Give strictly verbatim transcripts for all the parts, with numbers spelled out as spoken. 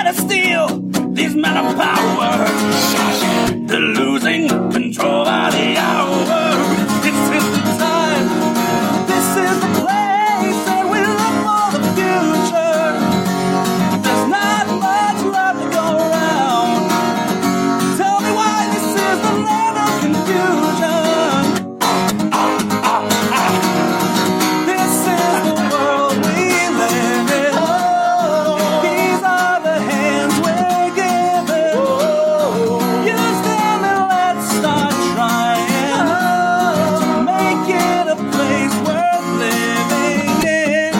to steal these men of power. They're losing control by the hour. This is the time, this is the place, and we look for the future. There's not much love to go around. Tell me why this is the land of confusion. Ah, ah, ah. This is the world we live in. These are the hands we're given. Use them and let's start trying to make it a place worth living in.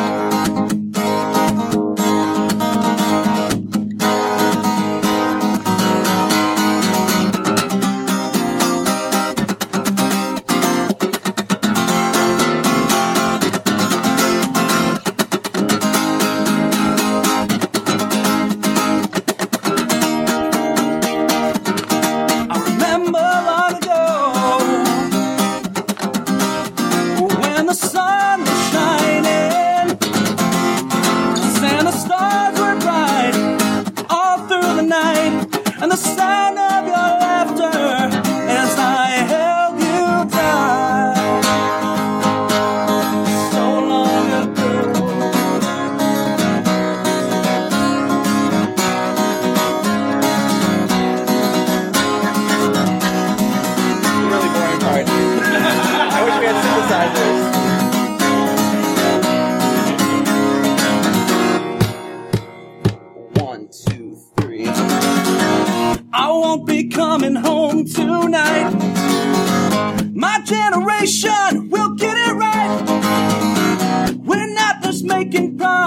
I remember long ago when the sun was shining and the stars were bright all through the night, and the sound of your laughter as I held you tight. So long ago. Really boring part. I wish we had synthesizers. One, two, three. I won't be coming home tonight. My generation will get it right. We're not just making progress.